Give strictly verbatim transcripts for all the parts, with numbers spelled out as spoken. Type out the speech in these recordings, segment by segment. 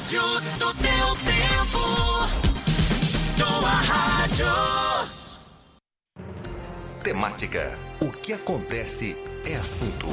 rádio do teu tempo. Tua rádio. Temática. O que acontece é assunto.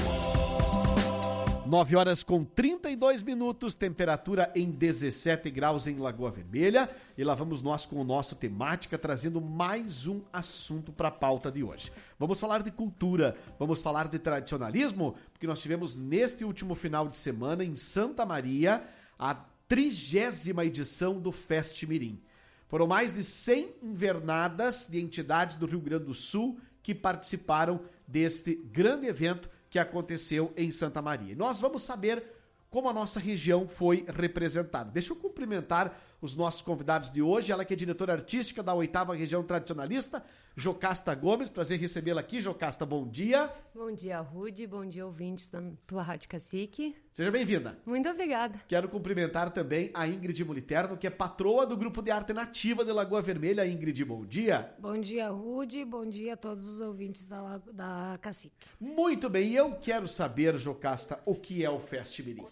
nove horas com trinta e dois minutos, temperatura em dezessete graus em Lagoa Vermelha. E lá vamos nós com o nosso Temática, trazendo mais um assunto para a pauta de hoje. Vamos falar de cultura, vamos falar de tradicionalismo, porque nós tivemos neste último final de semana em Santa Maria a trigésima edição do Fest Mirim. Foram mais de cem invernadas de entidades do Rio Grande do Sul que participaram deste grande evento que aconteceu em Santa Maria. Nós vamos saber como a nossa região foi representada. Deixa eu cumprimentar os nossos convidados de hoje, ela que é diretora artística da oitava Região Tradicionalista, Jocasta Gomes. Prazer recebê-la aqui, Jocasta, bom dia. Bom dia, Rude, bom dia, ouvintes da tua Rádio Cacique. Seja bem-vinda. Muito obrigada. Quero cumprimentar também a Ingrid Moliterno, que é patroa do Grupo de Arte Nativa de Lagoa Vermelha. Ingrid, bom dia. Bom dia, Rude, bom dia a todos os ouvintes da, da Cacique. Muito bem, e eu quero saber, Jocasta, o que é o Fest Mirim?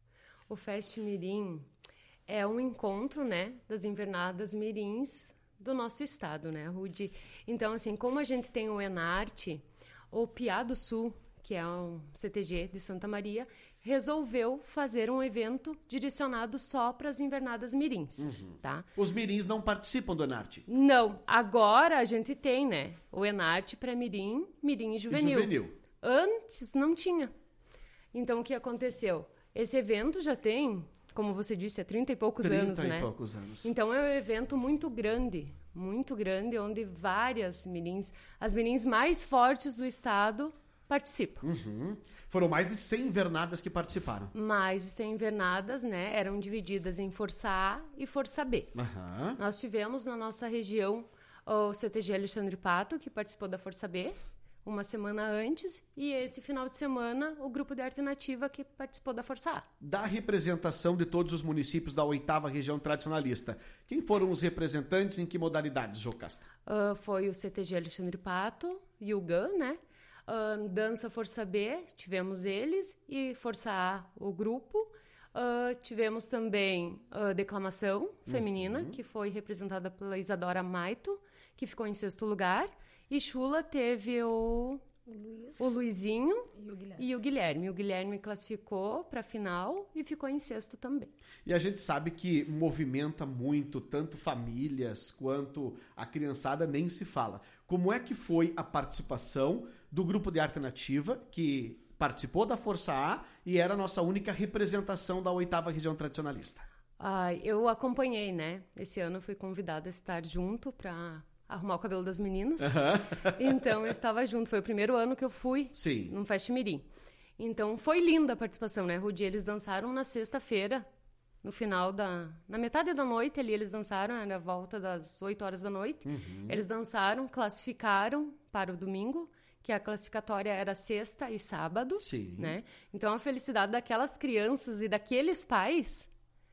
O Fest Mirim é um encontro, né, das invernadas mirins do nosso estado, né, Rude? Então, assim, como a gente tem o Enarte, o Piá do Sul, que é um C T G de Santa Maria, resolveu fazer um evento direcionado só para as invernadas mirins, uhum. tá? Os mirins não participam do Enarte? Não, agora a gente tem, né, o Enarte para mirim, mirim e juvenil. E juvenil. Antes não tinha. Então, o que aconteceu? Esse evento já tem, como você disse, há trinta e poucos anos, né? trinta e poucos anos. Então, é um evento muito grande, muito grande, onde várias mirins, as mirins mais fortes do estado participam. Uhum. Foram mais de cem invernadas que participaram. Mais de cem invernadas, né? Eram divididas em Força A e Força B. Uhum. Nós tivemos na nossa região o C T G Alexandre Pato, que participou da Força B, uma semana antes, e esse final de semana o Grupo de Arte Nativa que participou da Força A. Da representação de todos os municípios da oitava Região Tradicionalista, quem foram os representantes em que modalidades, Jocasta? Uh, foi o C T G Alexandre Pato e o G A N, né? Uh, Dança Força B, tivemos eles, e Força A, o grupo. Uh, tivemos também uh, Declamação Feminina, uhum. que foi representada pela Isadora Maito, que ficou em sexto lugar. E Chula teve o, o, Luiz. o Luizinho e o Guilherme. E o Guilherme. O Guilherme classificou para a final e ficou em sexto também. E a gente sabe que movimenta muito, tanto famílias quanto a criançada, nem se fala. Como é que foi a participação do Grupo de Arte Nativa, que participou da Força A e era a nossa única representação da oitava Região Tradicionalista? Ah, eu acompanhei, né? Esse ano eu fui convidada a estar junto para arrumar o cabelo das meninas. Uhum. Então, eu estava junto. Foi o primeiro ano que eu fui Sim. num Fest Mirim. Então, foi linda a participação, né, Rudi? Eles dançaram na sexta-feira, no final da... Na metade da noite ali, eles dançaram, na volta das oito horas da noite. Uhum. Eles dançaram, classificaram para o domingo, que a classificatória era sexta e sábado. Sim. Né? Então, a felicidade daquelas crianças e daqueles pais...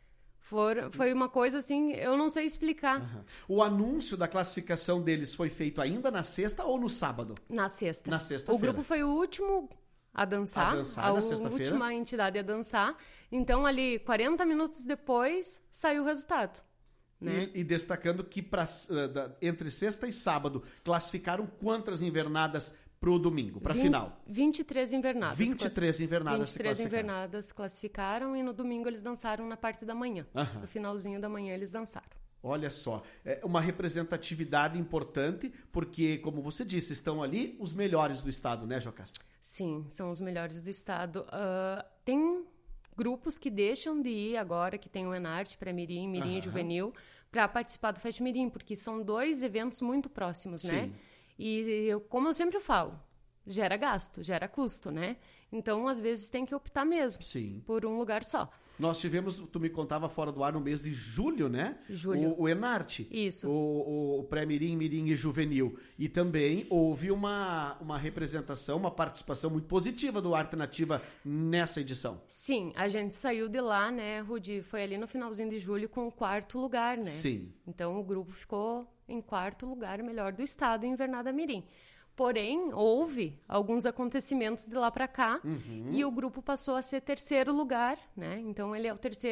For, foi uma coisa assim, eu não sei explicar. Uhum. O anúncio da classificação deles foi feito ainda na sexta ou no sábado? Na sexta. Na sexta-feira. O grupo foi o último a dançar. A dançar a na sexta-feira. A última entidade a dançar. Então, ali, quarenta minutos depois, saiu o resultado. Né? E, e destacando que pra, entre sexta e sábado, classificaram quantas invernadas pro domingo, pra final? vinte e três invernadas. vinte e três invernadas vinte e três invernadas classificaram e no domingo eles dançaram na parte da manhã. Uhum. No finalzinho da manhã eles dançaram. Olha só, é uma representatividade importante, porque, como você disse, estão ali os melhores do estado, né, Jocasta? Sim, são os melhores do estado. Uh, tem grupos que deixam de ir agora, que tem o Enarte para Mirim, Mirim uhum. Juvenil, para participar do Fest Mirim, porque são dois eventos muito próximos, Sim. né? E, eu, como eu sempre falo, gera gasto, gera custo, né? Então, às vezes, tem que optar mesmo Sim. por um lugar só. Nós tivemos, tu me contava fora do ar, no mês de julho, né? Julho. O, o Enarte. Isso. O, o pré-mirim, mirim e juvenil. E também houve uma, uma representação, uma participação muito positiva do Arte Nativa nessa edição. Sim, a gente saiu de lá, né, Rudi? Foi ali no finalzinho de julho com o quarto lugar, né? Sim. Então, o grupo ficou em quarto lugar, melhor do estado, em Invernada Mirim. Porém, houve alguns acontecimentos de lá para cá uhum. e o grupo passou a ser terceiro lugar, né? Então, ele é o terceiro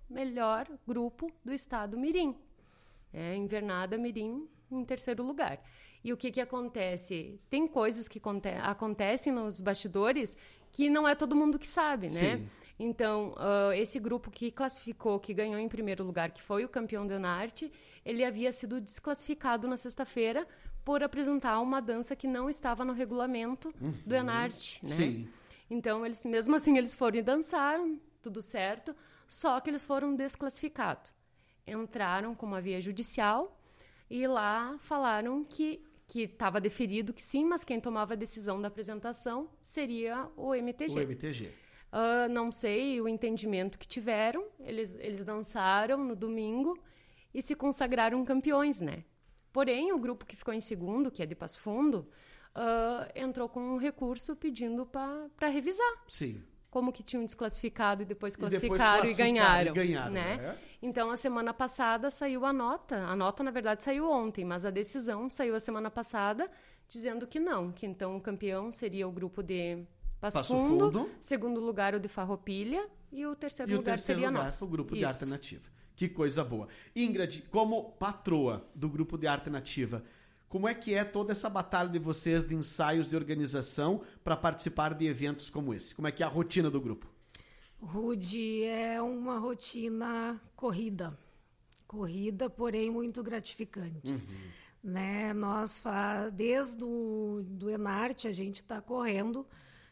melhor grupo do estado Mirim. É, Invernada Mirim em terceiro lugar. E o que que acontece? Tem coisas que conte- acontecem nos bastidores que não é todo mundo que sabe, né? Sim. Então, uh, esse grupo que classificou, que ganhou em primeiro lugar, que foi o campeão do Enarte, ele havia sido desclassificado na sexta-feira por apresentar uma dança que não estava no regulamento uhum. do Enarte, né? Sim. Então, eles, mesmo assim, eles foram e dançaram, tudo certo, só que eles foram desclassificados. Entraram com uma via judicial e lá falaram que que estava deferido que sim, mas quem tomava a decisão da apresentação seria o M T G. O M T G. Uh, não sei o entendimento que tiveram, eles, eles dançaram no domingo e se consagraram campeões, né? Porém, o grupo que ficou em segundo, que é de Passo Fundo, uh, entrou com um recurso pedindo para revisar. Sim. Como que tinham desclassificado e depois e depois classificaram e ganharam. E ganharam né? né? Então, a semana passada saiu a nota. A nota, na verdade, saiu ontem, mas a decisão saiu a semana passada dizendo que não, que então o campeão seria o grupo de Passo, Passo Fundo, Fundo, segundo lugar o de Farroupilha e o terceiro e lugar o terceiro seria lugar, nosso. o grupo Isso. de arte nativa. Que coisa boa. Ingrid, como patroa do grupo de arte nativa, como é que é toda essa batalha de vocês de ensaios de organização para participar de eventos como esse? Como é que é a rotina do grupo? Rude, é uma rotina corrida. Corrida, porém muito gratificante. Uhum. Né? Nós, fa... desde o do Enarte, a gente está correndo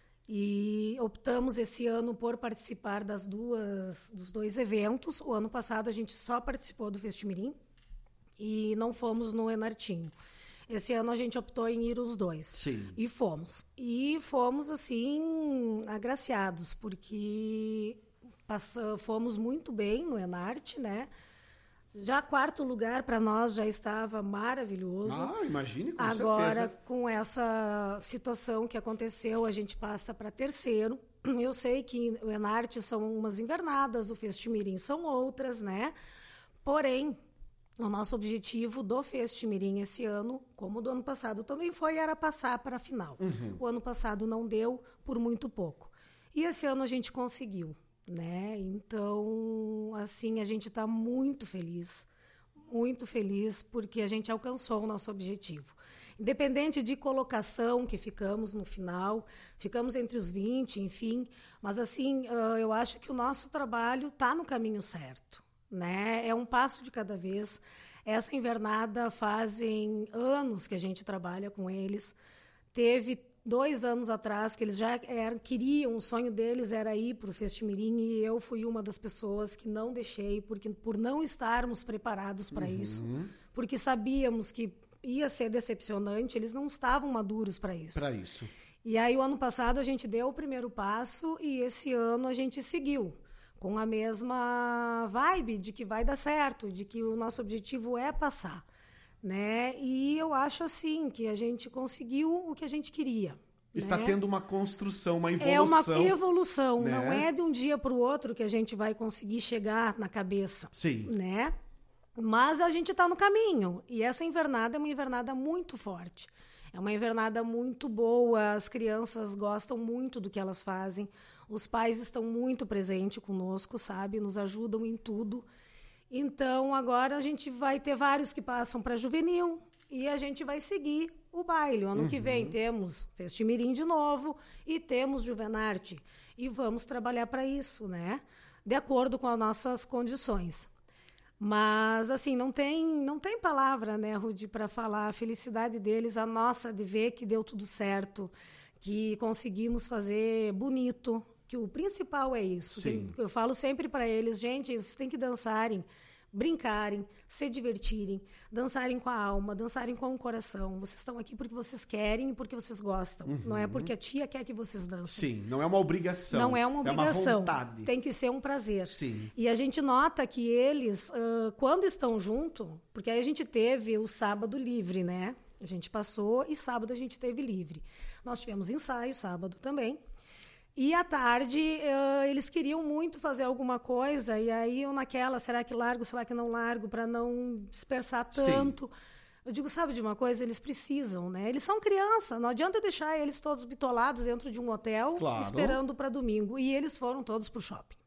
e optamos esse ano por participar das duas, dos dois eventos. O ano passado a gente só participou do Festimirim e não fomos no Enartinho. Esse ano a gente optou em ir os dois. Sim. E fomos. E fomos, assim, agraciados, porque passa, fomos muito bem no Enarte, né? Já quarto lugar para nós já estava maravilhoso. Ah, imagine, com Agora, certeza. com essa situação que aconteceu, a gente passa para terceiro. Eu sei que o Enarte são umas invernadas, o Festimirim são outras, né? Porém, o nosso objetivo do Festimirim esse ano, como do ano passado também foi, era passar para a final. Uhum. O ano passado não deu por muito pouco. E esse ano a gente conseguiu, né? Então, assim, a gente está muito feliz, muito feliz, porque a gente alcançou o nosso objetivo. Independente de colocação que ficamos no final, ficamos entre os vinte, enfim, mas, assim, eu acho que o nosso trabalho está no caminho certo. Né? É um passo de cada vez. Essa invernada fazem anos que a gente trabalha com eles. Teve dois anos atrás que eles já eram, queriam, o sonho deles era ir para o Festimirim e eu fui uma das pessoas que não deixei, porque, por não estarmos preparados para uhum. isso, porque sabíamos que ia ser decepcionante, eles não estavam maduros para isso. Para isso. E aí, o ano passado, a gente deu o primeiro passo e esse ano a gente seguiu com a mesma vibe de que vai dar certo, de que o nosso objetivo é passar, né? E eu acho, assim, que a gente conseguiu o que a gente queria. Está né? tendo uma construção, uma evolução. É uma evolução, né? não é de um dia para o outro que a gente vai conseguir chegar na cabeça. Sim. Né? Mas a gente está no caminho, e essa invernada é uma invernada muito forte. É uma invernada muito boa, as crianças gostam muito do que elas fazem, os pais estão muito presentes conosco, sabe? Nos ajudam em tudo. Então, agora a gente vai ter vários que passam para juvenil e a gente vai seguir o baile. O ano uhum. que vem temos Festimirim de novo e temos Juvenarte. E vamos trabalhar para isso, né? De acordo com as nossas condições. Mas, assim, não tem, não tem palavra, né, Rudy, para falar a felicidade deles, a nossa de ver que deu tudo certo, que conseguimos fazer bonito, que o principal é isso. Sim. Eu falo sempre para eles, gente, vocês têm que dançarem, brincarem, se divertirem, dançarem com a alma, dançarem com o coração. Vocês estão aqui porque vocês querem e porque vocês gostam. Uhum. Não é porque a tia quer que vocês dancem. Sim, não é uma obrigação. Não é uma obrigação. É uma vontade. Tem que ser um prazer. Sim. E a gente nota que eles, uh, quando estão junto, porque aí a gente teve o sábado livre, né? A gente passou e sábado a gente teve livre. Nós tivemos ensaio sábado também. E à tarde, uh, eles queriam muito fazer alguma coisa, e aí eu naquela, será que largo, será que não largo, para não dispersar tanto. Sim. Eu digo, sabe de uma coisa? Eles precisam, né? Eles são criança, não adianta deixar eles todos bitolados dentro de um hotel, claro, esperando para domingo. E eles foram todos para o shopping.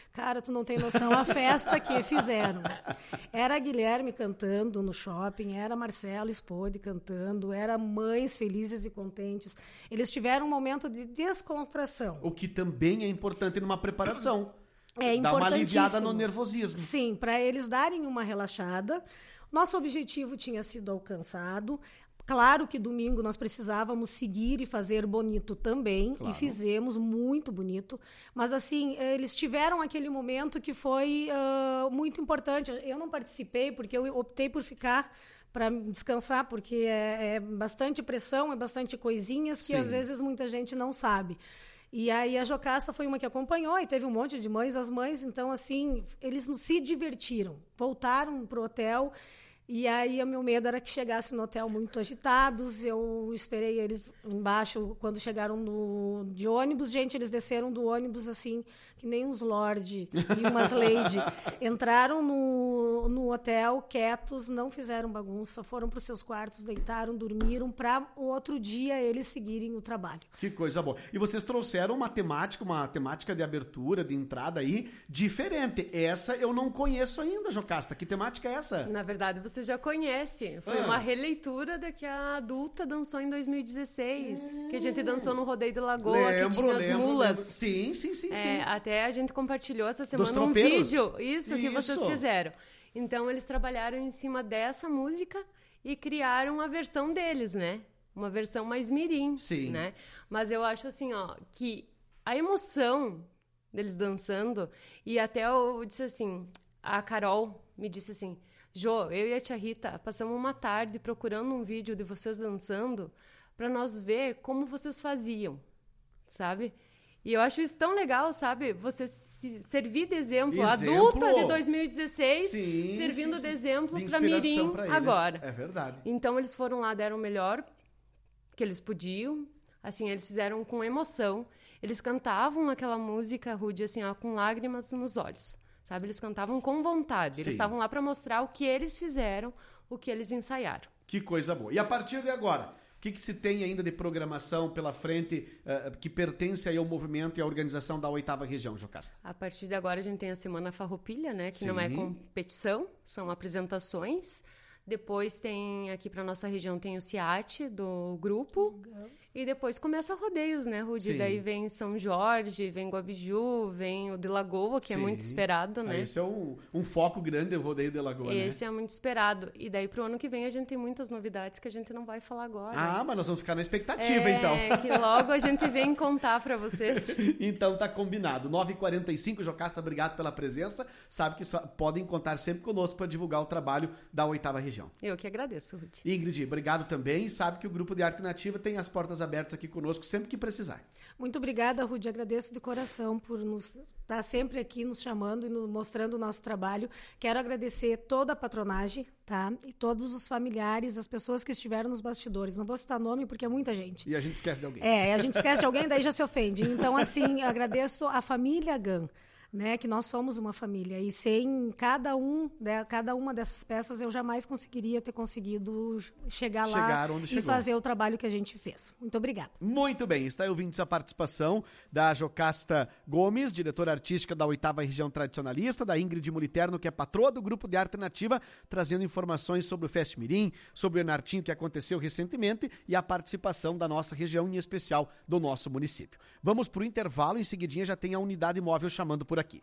Cara, tu não tem noção a festa que fizeram. Era Guilherme cantando no shopping, era Marcelo Spode cantando, era mães felizes e contentes. Eles tiveram um momento de descontração. O que também é importante numa preparação. É Dá uma aliviada no importantíssimo. nervosismo. Sim, para eles darem uma relaxada. Nosso objetivo tinha sido alcançado. Claro que domingo nós precisávamos seguir e fazer bonito também, Claro. e fizemos muito bonito, mas assim, eles tiveram aquele momento que foi uh, muito importante. Eu não participei porque eu optei por ficar para descansar, porque é, é bastante pressão, é bastante coisinhas que Sim. às vezes muita gente não sabe. E aí a Jocasta foi uma que acompanhou e teve um monte de mães, as mães, então assim, eles se divertiram, voltaram pro hotel. E aí o meu medo era que chegasse no hotel muito agitados. Eu esperei eles embaixo quando chegaram no, de ônibus. Gente, eles desceram do ônibus assim, que nem uns lord e umas lady. Entraram no, no hotel quietos, não fizeram bagunça, foram para os seus quartos, deitaram, dormiram, para o outro dia eles seguirem o trabalho. Que coisa boa. E vocês trouxeram uma temática, uma temática de abertura, de entrada aí, diferente. Essa eu não conheço ainda, Jocasta. Que temática é essa? Na verdade, você já conhece. Foi Ah. uma releitura da que a adulta dançou em dois mil e dezesseis. Que a gente dançou no Rodeio de Lagoa, que tinha as mulas. lembro. Sim, sim, sim, É, sim. até a gente compartilhou essa semana um tropeiros? vídeo. Isso, que vocês Isso. fizeram. Então, eles trabalharam em cima dessa música e criaram a versão deles, né? Uma versão mais mirim, Sim. né? Mas eu acho assim, ó, que a emoção deles dançando, e até eu disse assim, a Carol me disse assim, Jô, eu e a tia Rita passamos uma tarde procurando um vídeo de vocês dançando para nós ver como vocês faziam, sabe? E eu acho isso tão legal, sabe? Você se servir de exemplo, a Exemplo. adulta de dois mil e dezesseis, Sim, servindo sim, de sim. exemplo De para inspiração Mirim pra eles. agora. É verdade. Então eles foram lá, deram o melhor que eles podiam, assim, eles fizeram com emoção. Eles cantavam aquela música, Rudy, assim, ó, com lágrimas nos olhos, sabe? Eles cantavam com vontade. Sim. Eles estavam lá para mostrar o que eles fizeram, o que eles ensaiaram. Que coisa boa. E a partir de agora, o que, que se tem ainda de programação pela frente uh, que pertence aí ao movimento e à organização da oitava região, Jocasta? A partir de agora a gente tem a Semana Farroupilha, né? Que Sim. não é competição, são apresentações. Depois tem, aqui para nossa região, tem o CIAT do grupo. E depois começa rodeios, né, Rudy? Sim. Daí vem São Jorge, vem Guabiju, vem o de Lagoa, que é Sim. muito esperado, né? Ah, esse é um, um foco grande do Rodeio de Lagoa, Esse né? é muito esperado. E daí pro ano que vem a gente tem muitas novidades que a gente não vai falar agora. Ah, mas nós vamos ficar na expectativa, é, então. que logo a gente vem contar para vocês. Então tá combinado. nove e quarenta e cinco, Jocasta, obrigado pela presença. Sabe que só podem contar sempre conosco para divulgar o trabalho da oitava região. Eu que agradeço, Rudy. Ingrid, obrigado também. Sabe que o Grupo de Arte Nativa tem as portas abertas aqui conosco sempre que precisar. Muito obrigada, Rudy. Agradeço de coração por nos estar sempre aqui nos chamando e nos mostrando o nosso trabalho. Quero agradecer toda a patronagem, tá? E todos os familiares, as pessoas que estiveram nos bastidores. Não vou citar nome porque é muita gente. E a gente esquece de alguém. É, a gente esquece de alguém, daí já se ofende. Então, assim, agradeço a família Gan, né, que nós somos uma família, e sem cada um, né, cada uma dessas peças eu jamais conseguiria ter conseguido chegar, Chegar lá onde e chegou. fazer o trabalho que a gente fez. Muito obrigada. Muito bem, está aí ouvindo essa participação da Jocasta Gomes, diretora artística da oitava região tradicionalista, da Ingrid Moliterno, que é patroa do Grupo de Arte Nativa, trazendo informações sobre o Fest Mirim, sobre o Enartinho que aconteceu recentemente e a participação da nossa região, em especial do nosso município. Vamos para o intervalo, em seguidinha já tem a unidade móvel chamando por aqui.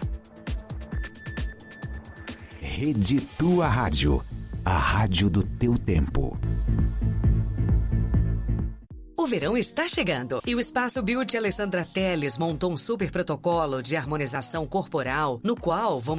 Rede Tua Rádio, a rádio do teu tempo. O verão está chegando e o Espaço Beauty Alessandra Teles montou um super protocolo de harmonização corporal, no qual vamos